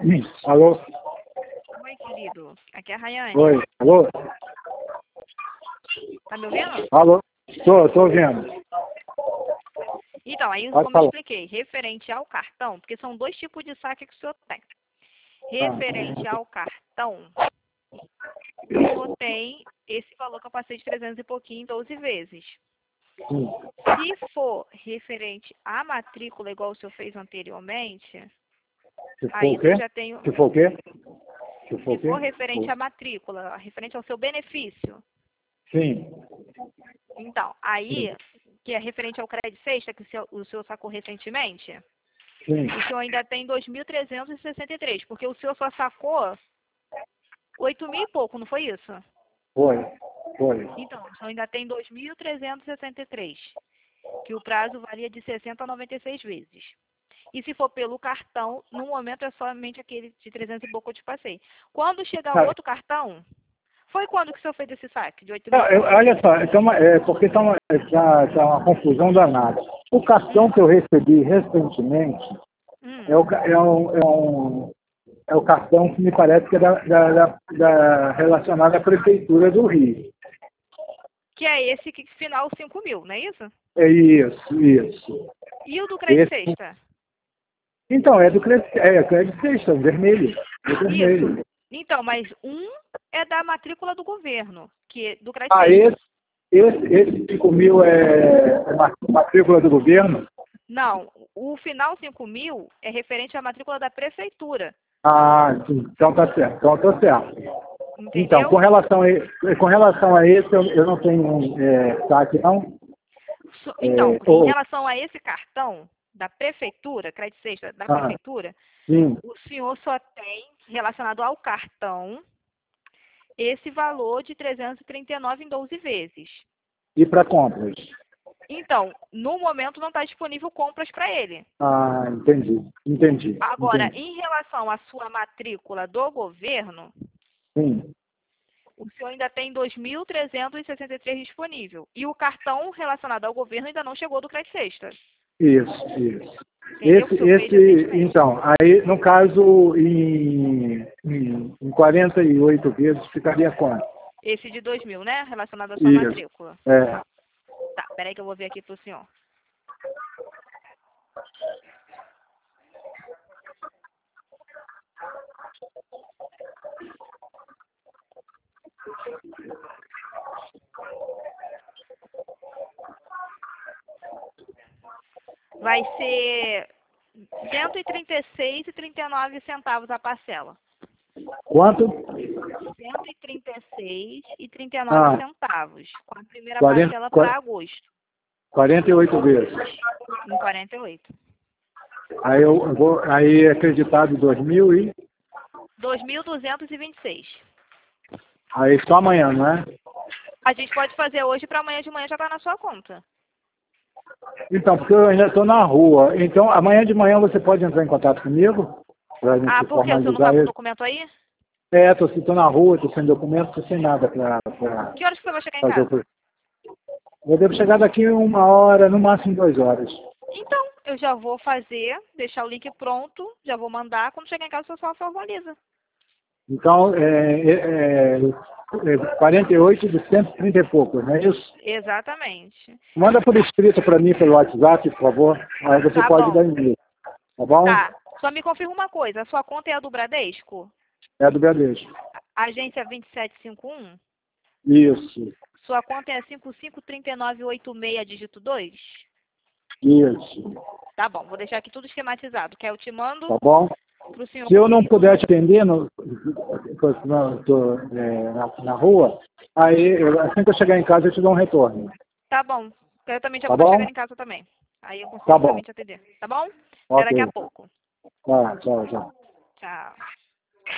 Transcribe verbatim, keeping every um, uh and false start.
Alô? Oi, querido. Aqui é a Rayane. Oi, alô? Tá me ouvindo? Alô? Tô, tô ouvindo. Então, aí Pode como eu falar. expliquei, referente ao cartão, porque são dois tipos de saque que o senhor tem. Ah, Referente ao cartão, o senhor tem esse valor que eu passei de trezentos e pouquinho em doze vezes. sim. Se for referente à matrícula, igual o senhor fez anteriormente, Se for aí o o senhor quê? já tem... Se for o quê? Se for Se o quê? for referente à matrícula, referente ao seu benefício, Sim. então, aí, Sim. que é referente ao crédito sexta, que o senhor, o senhor sacou recentemente, Sim. o senhor ainda tem dois mil trezentos e sessenta e três, porque o senhor só sacou oito mil e pouco, não foi isso? Foi. Foi. Então, o senhor ainda tem dois mil trezentos e sessenta e três, que o prazo varia de sessenta a noventa e seis vezes. E se for pelo cartão, no momento é somente aquele de trezentos e pouco que eu te passei. Quando chegar Ah, outro cartão, foi quando que o senhor fez esse saque de oito mil não, e eu- pouco? olha só, então, é, porque está uma, tá, tá uma confusão danada. O cartão Hum, que eu recebi recentemente é, o, hum. ca- é, um, é, um, é o cartão que me parece que é da, da, da, da- relacionado à Prefeitura do Rio. Que é esse que final cinco mil, não é isso? É isso, isso. E o do crédito Esse, sexta? então, é do Credit, é, Credit Sexta, vermelho. É Isso. vermelho. Então, mas um é da matrícula do governo, que é do crédito Ah, sexta. esse, esse, esse cinco mil é, é ma- matrícula do governo? Não, o final cinco mil é referente à matrícula da prefeitura, Ah, sim, então tá certo, então tá certo. Então, com entendeu? relação a, e- com relação a esse, eu, eu não tenho é, saque, não? So- Então, É, em ou, relação a esse cartão da prefeitura, crédito sexta da ah, prefeitura, sim, o senhor só tem relacionado ao cartão esse valor de trezentos e trinta e nove em doze vezes. e para compras? Então, no momento não está disponível compras para ele. Ah, entendi, entendi, Agora, entendi. em relação à sua matrícula do governo, Sim, o senhor ainda tem dois mil trezentos e sessenta e três disponível. E o cartão relacionado ao governo ainda não chegou do crédito sexta. isso, isso. Entendeu? Que Esse, o senhor fez esse, recentemente. então, aí, no caso, em, em, em quarenta e oito vezes, ficaria quanto? Esse de dois mil, né? Relacionado à sua Isso, matrícula. é. Tá, peraí que eu vou ver aqui pro senhor. Vai ser cento e trinta e seis e trinta e nove centavos a parcela. Quanto? cento e trinta e seis e trinta e nove Ah, centavos. Com a primeira quarenta, parcela para qua- agosto, quarenta e oito vezes. em quarenta e oito. Aí eu vou, aí é acreditado dois mil e dois mil duzentos e vinte e seis. aí só amanhã, não é? A gente pode fazer hoje para amanhã de manhã já tá na sua conta. Então, porque eu ainda estou na rua. Então, amanhã de manhã você pode entrar em contato comigo para a Ah, gente por quê? O senhor não tá formalizar com o isso. documento aí? É, estou na rua, estou sem documento, estou sem nada para Que horas que você vai chegar em fazer o casa? processo. Eu devo chegar daqui uma hora, no máximo duas horas. Então, eu já vou fazer, deixar o link pronto, já vou mandar. Quando chegar em casa, o senhor só formaliza. Então, é, é, é quarenta e oito de cento e trinta e poucos, não é isso? Exatamente. Manda por escrito para mim pelo WhatsApp, por favor. Aí você Tá pode dar bom. e-mail. Tá bom? Tá. Só me confirma uma coisa. A sua conta é a do Bradesco? É do Bradesco. Agência vinte e sete cinquenta e um? Isso. Sua conta é cinco cinco três nove oito seis, dígito dois? Isso. Tá bom, vou deixar aqui tudo esquematizado. Que aí eu te mando Tá bom? pro senhor Se eu não poder. puder te atender, no, no, tô, é, na, na rua, aí eu- assim que eu chegar em casa eu te dou um retorno. Tá bom. Eu também já Tá vou estar bom? chegando em casa também. Aí eu Tá consigo bom. também te atender. Tá bom? Até Ok. daqui a pouco. Tá, tchau, tchau. Tchau.